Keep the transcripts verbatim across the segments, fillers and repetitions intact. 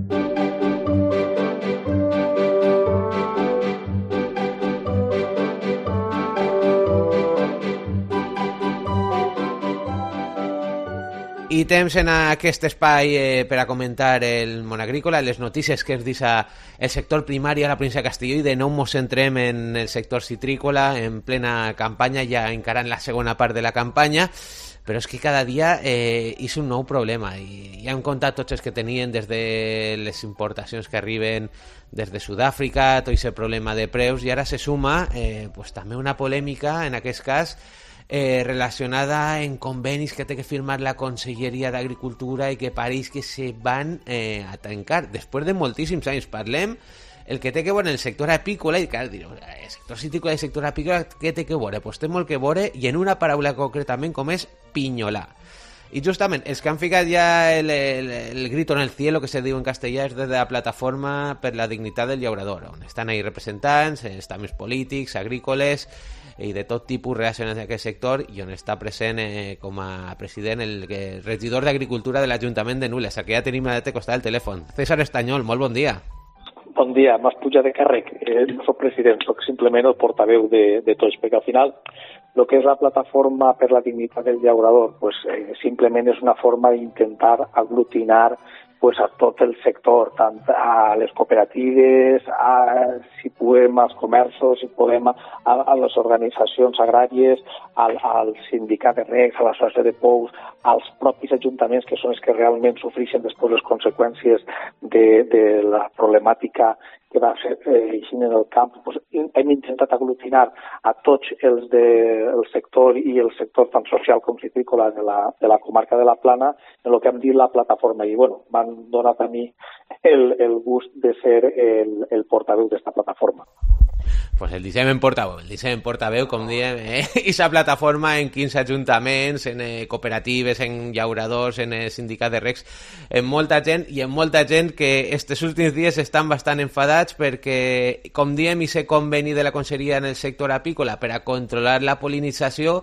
I temps en aquest espai eh, per a comentar el món agrícola, les notícies que es deixa el sector primari a la província de Castelló, i de nou mos centrem en el sector citrícola en plena campanya, ja encarant la segona part de la campanya, però és que cada dia eh, és un nou problema, i ja hem contat tots els que tenien, des de les importacions que arriben des de Sud-àfrica, tot aquest problema de preus, i ara se suma eh, pues, també una polèmica, en aquest cas, Eh, relacionada en convenis que té que firmar la Conselleria d'Agricultura i que pareix que se van eh, a tancar després de moltíssims anys. Parlem el que té que veure en el sector apícola, i clar, direu, el sector cítricola i el sector apícola, què té que veure? Pues té molt que veure, i en una paraula concretament com és pinyolar. I justament els que han ficat ja el, el, el grito en el cielo, que se diu en castellà, és de la plataforma per la dignitat del llaurador, on estan ahí representants, estaments polítics, agrícoles i de tot tipus relacionats amb aquest sector, i on està present eh, com a president el, el regidor d'Agricultura de l'Ajuntament de Nules, que ja tenim a l'altre costat del telèfon. César Estanyol, molt bon dia. Bon dia, m'has pujat de càrrec. Eh, no soc president, soc simplement el portaveu de, de tots, perquè al final el que és la plataforma per la dignitat del llaurador pues, eh, simplement és una forma d'intentar aglutinar pues, a tot el sector, tant a les cooperatives, a, si podem, als comerços, si podem, a, a les organitzacions agràries, al, al sindicat de recs, a l'associació de pous, als propis ajuntaments, que són els que realment sofreixen després les conseqüències de, de la problemàtica que va ser eh, en el camp. Pues, hem intentat aglutinar a tots els del de, sector i el sector tant social com citrícola de la, de la comarca de la Plana en el que hem dit la plataforma. I bueno, m'han donat a mi el, el gust de ser el, el portaveu d'esta plataforma. Pues el dissem en portaveu, el dissem en portaveu, com diem, eh? I la plataforma en quinze ajuntaments, en eh, cooperatives, en llauradors, en eh, sindicat de recs, en molta gent, i en molta gent que estes últims dies estan bastant enfadats perquè, com diem, i se conveni de la Conselleria en el sector apícola per a controlar la polinització,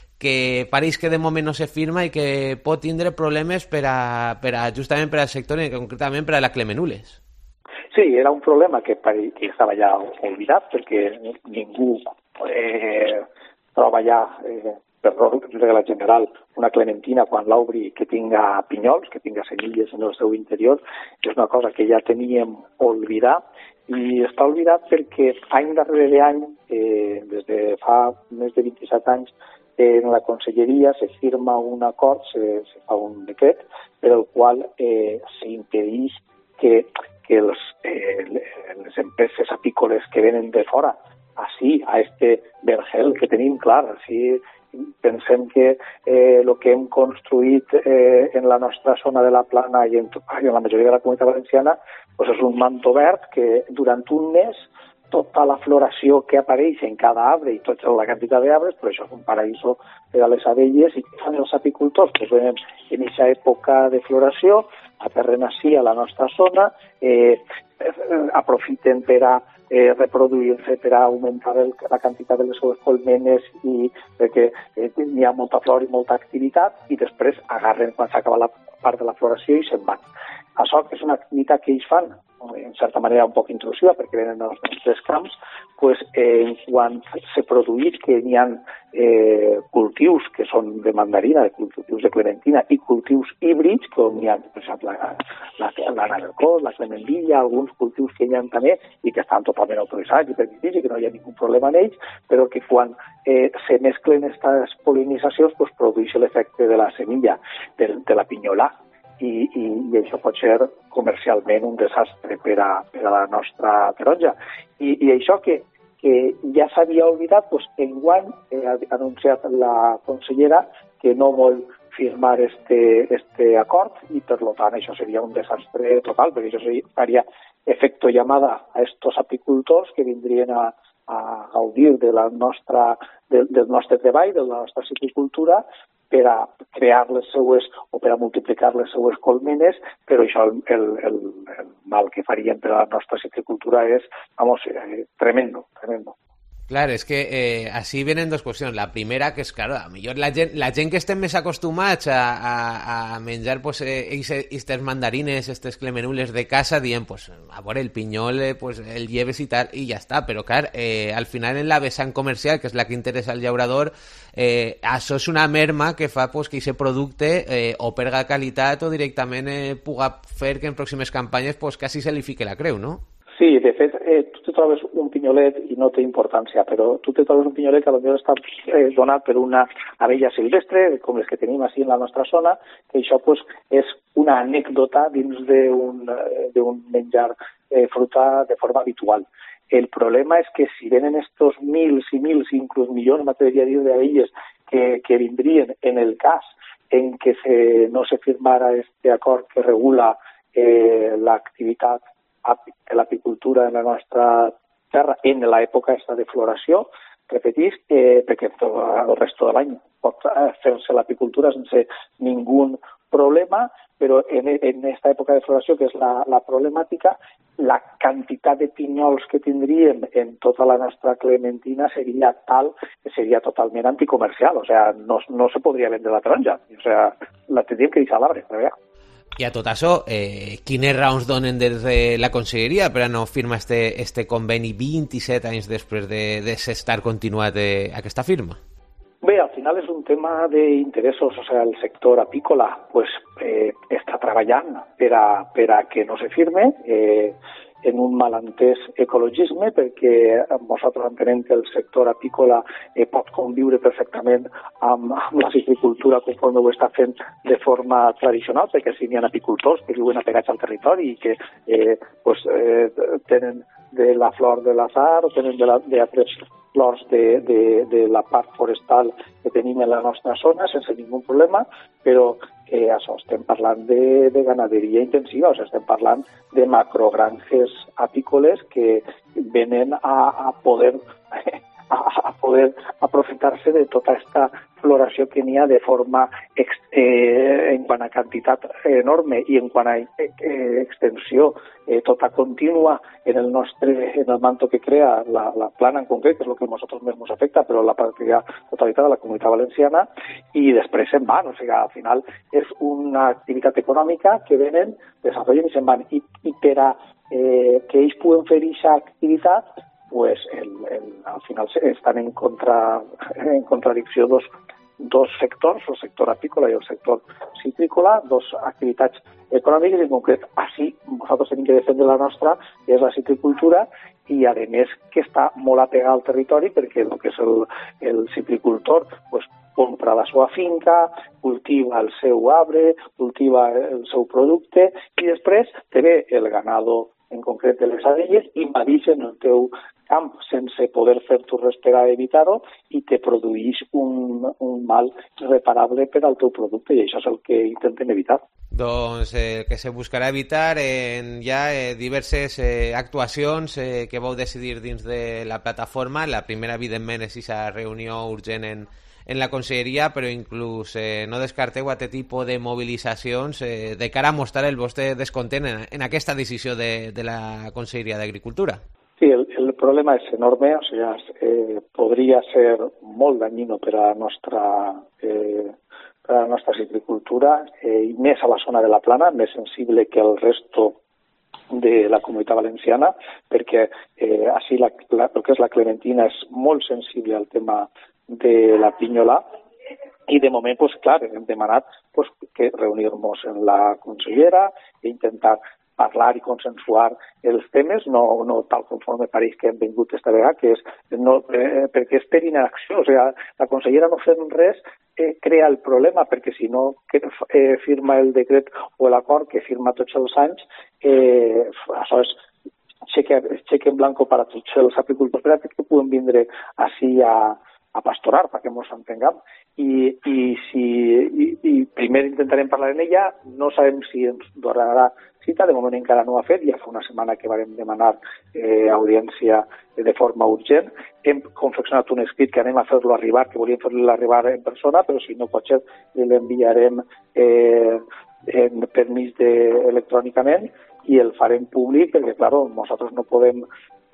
que pareix que de moment no se firma i que pot tindre problemes per a, per a, justament per al sector i concretament per a la Clemenules. Sí, era un problema que, que estava ja oblidat perquè ningú eh, troba ja, eh, per regla general, una clementina quan l'obri que tinga pinyols, que tinga semilles en el seu interior. És una cosa que ja teníem oblidat i està oblidat perquè any darrere any, eh, des de fa més de vint-i-set anys, en la Conselleria se firma un acord, se, se fa un decret, per el qual eh, s'impedeix que que els, eh, les empreses apícoles que venen de fora, així, a este vergel que tenim, clar, així pensem que eh, el que hem construït eh, en la nostra zona de la Plana i en, i en la majoria de la comunitat valenciana pues és un manto verd que durant un mes tota la floració que apareix en cada arbre i tota la quantitat d'arbres, però això és un paraíso per a les abelles, i què fan els apicultors? Pues venen en aquesta època de floració, aterren així a la nostra zona, eh, aprofiten per a eh, reproduir-se, per a augmentar el, la quantitat de les seves colmenes i perquè eh, hi ha molta flor i molta activitat, i després agarren quan s'acaba la part de la floració i se'n van. Això és una activitat que ells fan, en certa manera un poc intrusiva, perquè venen als nostres camps, pues, eh, quan se produeix que hi ha eh, cultius que són de mandarina, de cultius de clementina i cultius híbrids, com hi ha, per exemple, la, la, la navelcós, la clementilla, alguns cultius que hi ha també i que estan totalment autoritzats i permitits i que no hi ha ningú problema en ells, però que quan eh, se mesclen aquestes polinitzacions pues, produeix l'efecte de la semilla, de, de la pinyola. I, i, i això pot ser comercialment un desastre per a, per a la nostra taronja. I, i això que, que ja s'havia oblidat, doncs enguany ha anunciat la consellera que no vol firmar este, este acord i per tant això seria un desastre total, perquè això faria efecto llamada a estos apicultors que vindrien a, a gaudir de la nostra, de, del nostre treball, de la nostra silvicultura, per a crear les seues o per a multiplicar les seues colmenes, però això el, el, el, el mal que farien per a la nostra silvicultura és, vamos, eh, tremendo, tremendo. Clar, és que eh, així venen dues qüestions. La primera, que és, clar, a millor la gent, la gent que estem més acostumats a, a, a menjar pues, aquestes eh, mandarines, aquestes clemenules de casa, diem, pues, a veure, el pinyol, eh, pues, el lleves i tal, i ja està. Però, clar, eh, al final en la vessant comercial, que és la que interessa al llaurador, eh, això és una merma que fa pues, que aquest producte eh, o perga qualitat o directament eh, puga fer que en pròximes campanyes pues, quasi se li fique la creu, no? Sí, de fet, eh, tu te trobes un pinyolet i no té importància, però tu te trobes un pinyolet que potser està eh, donat per una abella silvestre, com les que tenim així en la nostra zona, que això pues, és una anècdota dins d'un menjar eh, fruta de forma habitual. El problema és que si venen estos mils i mils, inclús milions, m'atreviria a dir, d'abelles que, que vindrien en el cas en què se, no se firmara este acord que regula eh, l'activitat de l'apicultura en la nostra terra en l'època esta de floració, repetís, eh, perquè el resto de l'any pot fer-se l'apicultura sense ningú problema, però en, en esta època de floració, que és la, la problemàtica, la quantitat de pinyols que tindríem en tota la nostra clementina seria tal que seria totalment anticomercial, o sea, no, no se podria vendre la taronja, o sea, la tindríem que deixar a l'arbre, per veure. I a tot això, eh, quines raons donen des de la Conselleria per a no firmar este, este conveni vint-i-set anys després de, de s'estar continuat eh, aquesta firma? Bé, al final és un tema d'interessos, o sigui, el sector apícola pues, eh, està treballant per a, per a que no se firme, eh, en un malentès ecologisme, perquè nosaltres entenem que el sector apícola eh, pot conviure perfectament amb, amb la silvicultura conforme ho està fent de forma tradicional, perquè si n'hi ha apicultors que viuen apegats al territori i que eh, pues, eh, tenen de la flor de l'azar o tenen d'altres flors de, de, de la part forestal que tenim en la nostra zona sense ningú problema, però eh, això, estem parlant de, de ganaderia intensiva, o sigui, estem parlant de macrogranges apícoles que venen a, a poder a, a poder aprofitar-se de tota aquesta floració que n'hi ha de forma ex, eh, en quant a quantitat enorme i en quant a eh, extensió eh, tota contínua en el nostre en el manto que crea la, la plana en concret, que és el que a nosaltres més ens afecta, però la pràctica totalitat de la comunitat valenciana, i després se'n van, o sigui, al final és una activitat econòmica que venen, desenvolupen i se'n van, i, i per a eh, que ells puguen fer aquesta activitat, pues el, el, al final estan en, contra, en contradicció dos, dos sectors, el sector apícola i el sector citrícola, dos activitats econòmiques, en concret, així nosaltres tenim que defendre la nostra, que és la citricultura, i a més que està molt apegada al territori, perquè el que és el, el citricultor pues, compra la seva finca, cultiva el seu arbre, cultiva el seu producte, i després té bé el ganado en concret de les abelles, invadeixen el teu camp sense poder fer-t'ho res per a evitar-ho i te produeix un, un mal irreparable per al teu producte, i això és el que intentem evitar. Doncs el eh, que se buscarà evitar en ja eh, diverses eh, actuacions eh, que vau decidir dins de la plataforma. La primera, evidentment, és aquesta reunió urgent en, en la Conselleria, però inclús eh, no descarteu aquest tipus de mobilitzacions eh, de cara a mostrar el vostre descontent en, en aquesta decisió de, de la Conselleria d'Agricultura. Sí, el, el problema és enorme, o sigui, eh, podria ser molt dañino per a la nostra, eh, per a la nostra citricultura, eh, i més a la zona de la Plana, més sensible que el resto de la comunitat valenciana, perquè eh, així la, la, el que és la clementina és molt sensible al tema de la pinyola, i de moment, pues, clar, hem demanat pues, que reunir-nos en la consellera e intentar parlar i consensuar els temes, no, no tal conforme pareix que hem vingut esta vegada, que és, no, eh, perquè és per inacció, o sigui, la consellera no fent res eh, crea el problema, perquè si no que, eh, firma el decret o l'acord que firma tots els anys, eh, això és xeque, xeque en blanco per a tots els apicultors que puguin vindre així a a pastorar, perquè ens entenguem, i, i, si, i, i primer intentarem parlar en ella, no sabem si ens donarà cita, de moment encara no ho ha fet, ja fa una setmana que vam demanar eh, audiència de forma urgent, hem confeccionat un escrit que anem a fer-lo arribar, que volíem fer-lo arribar en persona, però si no pot ser, l'enviarem eh, en permís de, electrònicament i el farem públic, perquè, clar, nosaltres no podem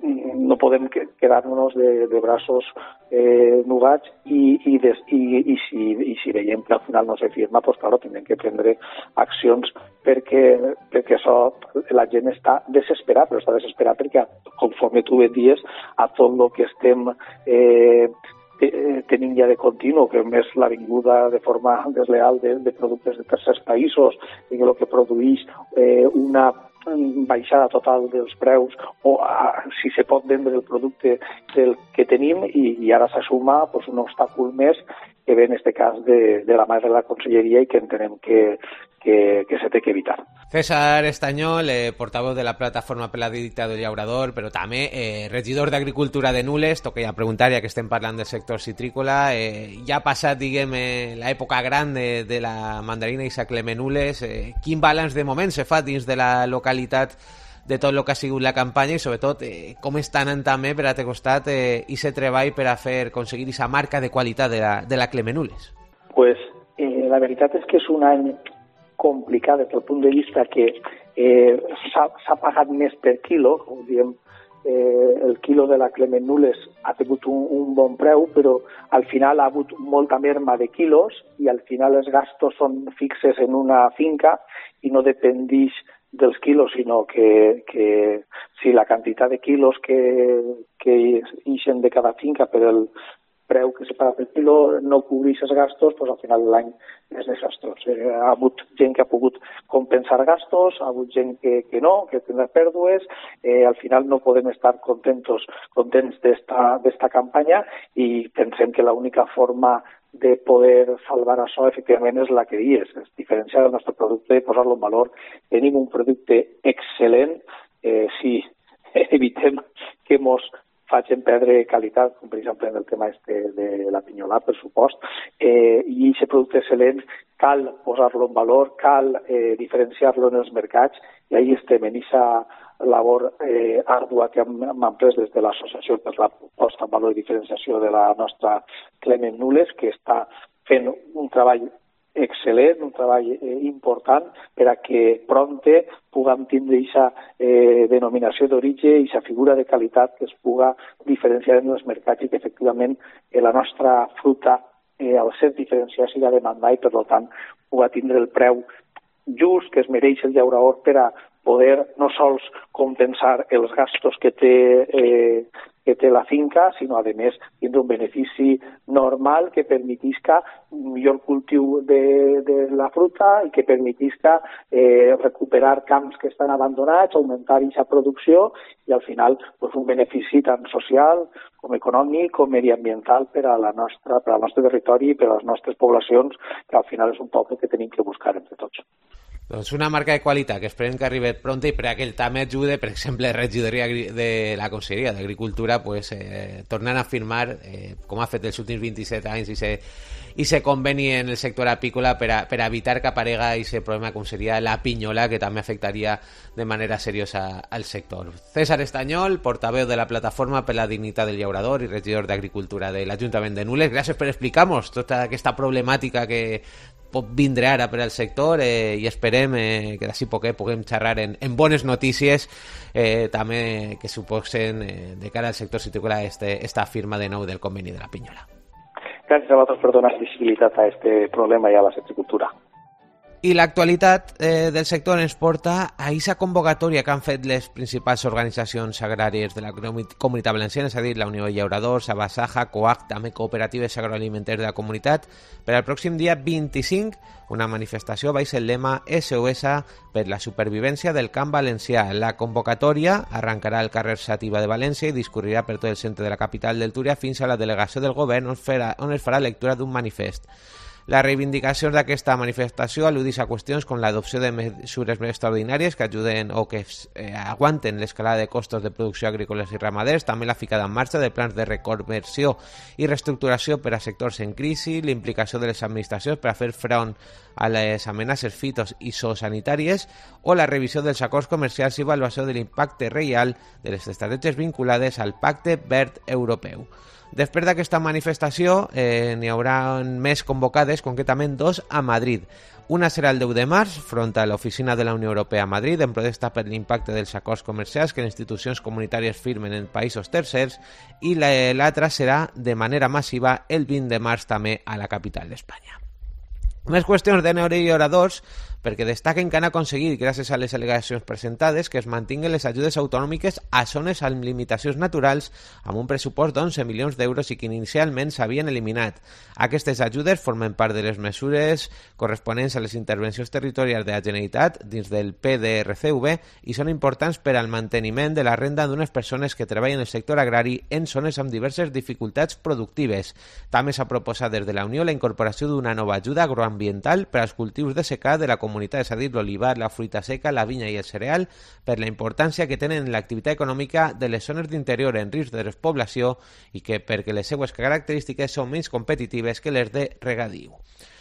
no podem quedar-nos de, de braços eh, nugats i, i, des, i, i, si, i si veiem que al final no se firma, pues claro, tindrem que prendre accions perquè, perquè això, la gent està desesperada, però està desesperada perquè, conforme tu dies, a tot el que estem eh, tenim ja de continu, que més la vinguda de forma desleal de, de productes de tercers països i el que produeix eh, una baixada total dels preus o a, si se pot vendre el producte del que tenim i, i ara s'assuma pues, un obstàcul més que ve en aquest cas de, de la mà de la Conselleria i que entenem que, que, que se té que evitar. César Estanyol, eh, portavoz de la Plataforma per la Dignitat del Llaurador, però també eh, regidor d'Agricultura de Nules. Toca ja preguntar, ja que estem parlant del sector citrícola, eh, ja ha passat, diguem, eh, l'època gran de, de la mandarina i sa Clement Nules. Eh, quin balanç de moment se fa dins de la localitat de tot el que ha sigut la campanya i sobretot eh, com està anant també per altre costat eh, i se treball per a fer aconseguir aquesta marca de qualitat de la, de la Clement Nules? Pues eh, la veritat és que és un any complicat des del punt de vista que eh, s'ha pagat més per quilo, com diem, eh, el quilo de la Clement Nules ha tingut un, un bon preu, però al final ha hagut molta merma de quilos i al final els gastos són fixes en una finca i no dependix dels quilos, sinó que, que si la quantitat de quilos que, que ixen de cada finca per el preu que se paga per quilo no cobreix els gastos, doncs al final l'any és desastrós. Eh, ha hagut gent que ha pogut compensar gastos, ha hagut gent que, que no, que tindrà pèrdues, eh, al final no podem estar contents contents d'esta, d'esta campanya i pensem que l'única forma de poder salvar això, efectivament, és la que dius, és diferenciar el nostre producte i posar-lo en valor. Tenim un producte excel·lent, eh, si evitem que mos facin perdre qualitat, com per exemple en el tema este de la pinyolà, per supost, eh, i aquest producte excel·lent cal posar-lo en valor, cal eh, diferenciar-lo en els mercats, i ahí estem en aquesta labor eh, àrdua que hem, hem emprès des de l'associació per la posta en valor i diferenciació de la nostra Clement Nules, que està fent un treball excel·lent, un treball eh, important per a que prompte puguem tindre aquesta eh, denominació d'origen i aquesta figura de qualitat que es puga diferenciar en els mercats i que efectivament eh, la nostra fruta eh, al ser diferenciada siga demandada i per tant puga tindre el preu just que es mereix el llaurador per a poder no sols compensar els gastos que té eh, que té la finca, sinó a més tindre un benefici normal que permetisca un millor cultiu de, de la fruta i que permetisca eh, recuperar camps que estan abandonats, augmentar aquesta producció i al final pues, un benefici tant social com econòmic com mediambiental per a la nostra, per al nostre territori i per a les nostres poblacions, que al final és un poble que tenim que buscar entre tots. Doncs una marca de qualitat que esperem que arribi pronta i per a que el també ajude, per exemple, la regidoria de la Conselleria d'Agricultura, pues, eh, tornant a firmar, eh, com ha fet els últims vint-i-set anys, i se, i se conveni en el sector apícola per a, per a evitar que aparega aquest problema com seria la pinyola, que també afectaria de manera seriosa al sector. César Estanyol, portaveu de la Plataforma per la Dignitat del Llaurador i regidor d'Agricultura de l'Ajuntament de Nules, gràcies per explicar-nos tota aquesta problemàtica que pot vindre ara per al sector eh, i esperem eh, que d'ací poquet puguem xerrar en, en bones notícies eh, també que suposen eh, de cara al sector citrícola este, esta firma de nou del conveni de la pinyola. Gràcies a vosaltres per donar visibilitat a este problema i a la citricultura. I l'actualitat eh, del sector ens porta a aquesta convocatòria que han fet les principals organitzacions agràries de la Comunitat Valenciana, és a dir, la Unió de Llauradors, Abasaja, COAG, també cooperatives agroalimentàries de la comunitat, per al pròxim dia vint-i-cinc, una manifestació baix el lema S O S per la supervivència del camp valencià. La convocatòria arrencarà al carrer Xàtiva de València i discorrirà per tot el centre de la capital del Túria fins a la delegació del govern on, farà, on es farà lectura d'un manifest. Les reivindicacions d'aquesta manifestació al·ludix a qüestions com l'adopció de mesures més extraordinàries que ajuden o que eh, aguanten l'escalada de costos de producció agrícoles i ramaders, també la ficada en marxa de plans de reconversió i reestructuració per a sectors en crisi, l'implicació de les administracions per a fer front a les amenaces fitos i zoosanitàries o la revisió dels acords comercials i avaluació de l'impacte real de les estratègies vinculades al Pacte Verd Europeu. Després d'aquesta manifestació eh, n'hi haurà més convocades, concretament dos a Madrid. Una serà el deu de març, front a l'oficina de la Unió Europea a Madrid, en protesta per l'impacte dels acords comercials que les institucions comunitàries firmen en països tercers, i l'altra serà de manera massiva el vint de març també a la capital d'Espanya. Més qüestions de neure i oradors, perquè destaquen que han aconseguit, gràcies a les al·legacions presentades, que es mantinguen les ajudes autonòmiques a zones amb limitacions naturals amb un pressupost d'onze milions d'euros i que inicialment s'havien eliminat. Aquestes ajudes formen part de les mesures corresponents a les intervencions territorials de la Generalitat dins del P D R C V i són importants per al manteniment de la renda d'unes persones que treballen en el sector agrari en zones amb diverses dificultats productives. També s'ha proposat des de la Unió la incorporació d'una nova ajuda agroambiental per als cultius de secà de la comunitat, és a dir, l'olivar, la fruita seca, la vinya i el cereal, per la importància que tenen en l'activitat econòmica de les zones d'interior en risc de despoblació i que perquè les seues característiques són menys competitives que les de regadiu.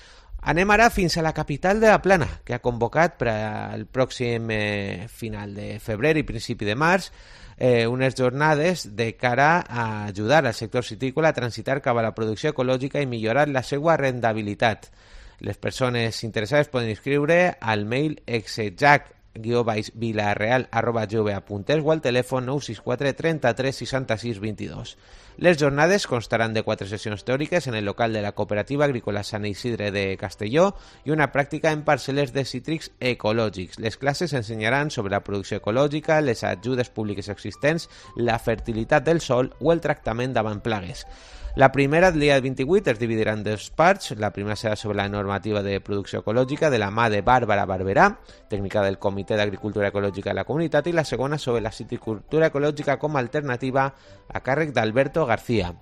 Anem ara fins a la capital de la Plana, que ha convocat per al pròxim eh, final de febrer i principi de març eh, unes jornades de cara a ajudar al sector citrícola a transitar cap a la producció ecològica i millorar la seva rendibilitat. Les persones interessades poden inscriure al mail exejac guió baix vilareal arroba gov punt es o al telèfon nou sis quatre trenta-tres seixanta-sis vint-i-dos. Les jornades constaran de quatre sessions teòriques en el local de la Cooperativa Agrícola Sant Isidre de Castelló i una pràctica en parcel·les de cítrics ecològics. Les classes ensenyaran sobre la producció ecològica, les ajudes públiques existents, la fertilitat del sòl o el tractament davant plagues. La primera, el dia vint-i-vuit, es dividirà en dos parts. La primera serà sobre la normativa de producció ecològica de la mà de Bàrbara Barberà, tècnica del Comitè d'Agricultura Ecològica de la Comunitat, i la segona sobre la citricultura ecològica com a alternativa a càrrec d'Alberto García.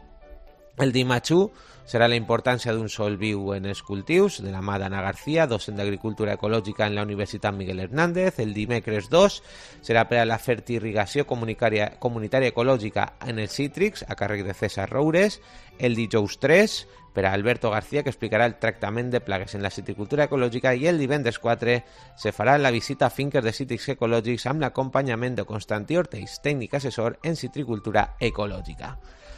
El dimarts u serà la importància d'un sòl viu en els cultius, de la mà d'Anna García, docent d'Agricultura Ecològica en la Universitat Miguel Hernández. El dimecres dos serà per a la fertirrigació comunitària, comunitària ecològica en els cítrics, a càrrec de César Roures. El dijous tres per a Alberto García, que explicarà el tractament de plagues en la citricultura ecològica, i el divendres quatre se farà la visita a finques de cítrics ecològics amb l'acompanyament de Constantí Ortells, tècnic assessor en citricultura ecològica.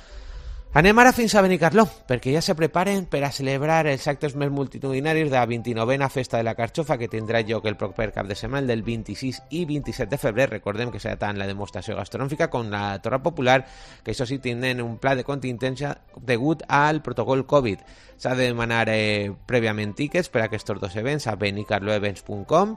Anem ara fins a Benicarló, perquè ja se preparen per a celebrar els actes més multitudinaris de la vint-i-novena Festa de la Carxofa, que tindrà lloc el proper cap de setmana del vint-i-sis i vint-i-set de febrer. Recordem que serà tant la demostració gastronòmica com la torra popular, que això sí tenen un pla de contingència degut al protocol Covid. S'ha de demanar eh, prèviament tickets per a aquests dos events a benicarloevents punt com.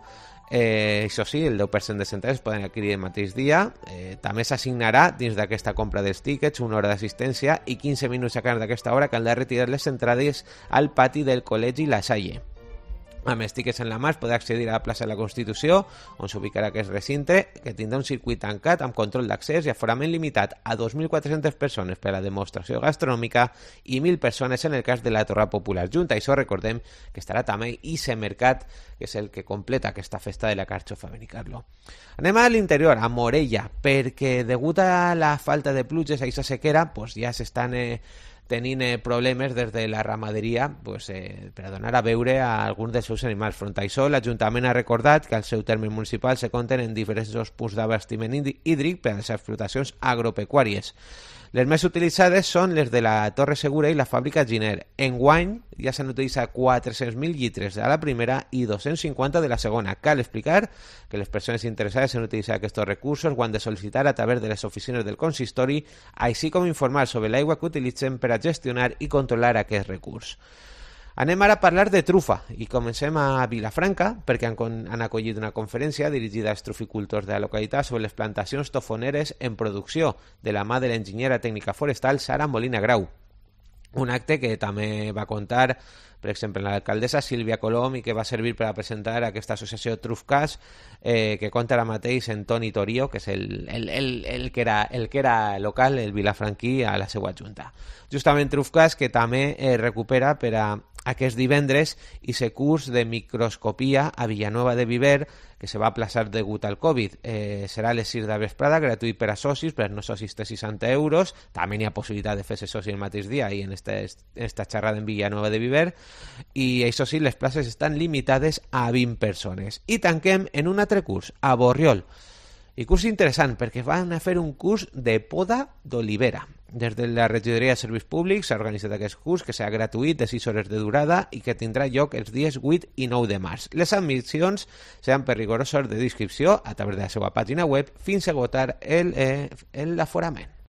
Eh, això sí, el deu per cent de entrades es poden adquirir el mateix dia. Eh, també s'assignarà dins d'aquesta compra dels tíquets una hora d'assistència i quinze minuts a cada d'aquesta hora caldrà retirar les entrades al pati del Col·legi La Salle. Amb els tíquets en la mà es podrà accedir a la plaça de la Constitució, on s'ubicarà aquest recinte, que tindrà un circuit tancat amb control d'accés i aforament limitat a dos mil quatre-centes persones per a la demostració gastronòmica i mil persones en el cas de la torra popular. Junt a això, recordem que estarà també Ise Mercat, que és el que completa aquesta festa de la Carxofa a Benicarló. Anem a l'interior, a Morella, perquè degut a la falta de pluges a aquesta sequera, pues ja s'estan eh, tenint eh, problemes des de la ramaderia pues, eh, per a donar a beure a alguns dels seus animals. Front a això, l'Ajuntament ha recordat que al seu terme municipal se compten en diferents punts d'abastiment hídric per a les explotacions agropecuàries. Les més utilitzades són les de la Torre Segura i la fàbrica Giner. Enguany ja s'han utilitzat quatre-cents mil litres de la primera i dos-cents cinquanta de la segona. Cal explicar que les persones interessades en utilitzar aquests recursos ho han de sol·licitar a través de les oficines del consistori, així com informar sobre l'aigua que utilitzen per a gestionar i controlar aquest recurs. Anem ara a parlar de trufa i comencem a Vilafranca perquè han, han acollit una conferència dirigida als truficultors de la localitat sobre les plantacions tofoneres en producció de la mà de l'enginyera tècnica forestal Sara Molina Grau. Un acte que també va comptar, per exemple, l'alcaldessa Sílvia Colom i que va servir per a presentar aquesta associació Trufcas, eh, que compta ara mateix en Toni Torio, que és el, el, el, el, que era, el que era local, el vilafranquí, a la seva junta. Justament Trufcas, que també eh, recupera per a aquest divendres i se curs de microscopia a Villanueva de Viver, que se va aplaçar degut al Covid. Eh, serà a les sis de vesprada, gratuït per a socis, per a no socis de seixanta euros. També n'hi ha possibilitat de fer-se soci el mateix dia i en esta, esta xerrada en Villanueva de Viver. I això sí, les places estan limitades a vint persones. I tanquem en un altre curs, a Borriol. I curs interessant, perquè van a fer un curs de poda d'olivera. Des de la regidoria de serveis públics s'ha organitzat aquest curs que serà gratuït de sis hores de durada i que tindrà lloc els dies vuit i nou de març. Les admissions seran per rigorós ordre d'inscripció a través de la seva pàgina web fins a agotar el, eh, l'aforament.